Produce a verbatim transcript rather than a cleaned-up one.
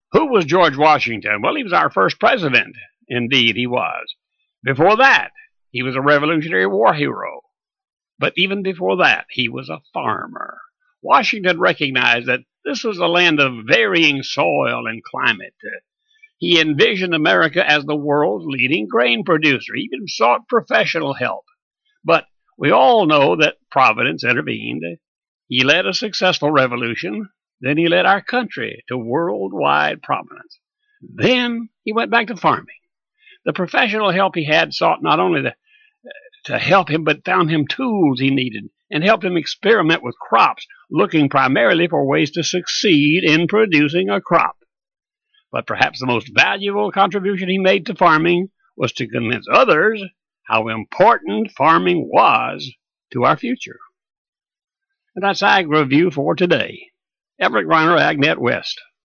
Who was George Washington? Well, he was our first president. Indeed, he was. Before that, he was a Revolutionary War hero. But even before that, he was a farmer. Washington recognized that this was a land of varying soil and climate. He envisioned America as the world's leading grain producer. He even sought professional help. But we all know that Providence intervened. He led a successful revolution. Then he led our country to worldwide prominence. Then he went back to farming. The professional help he had sought not only to, to help him, but found him tools he needed and helped him experiment with crops, looking primarily for ways to succeed in producing a crop. But perhaps the most valuable contribution he made to farming was to convince others how important farming was to our future. And that's Ag Review for today. Everett Griner, AgNet West.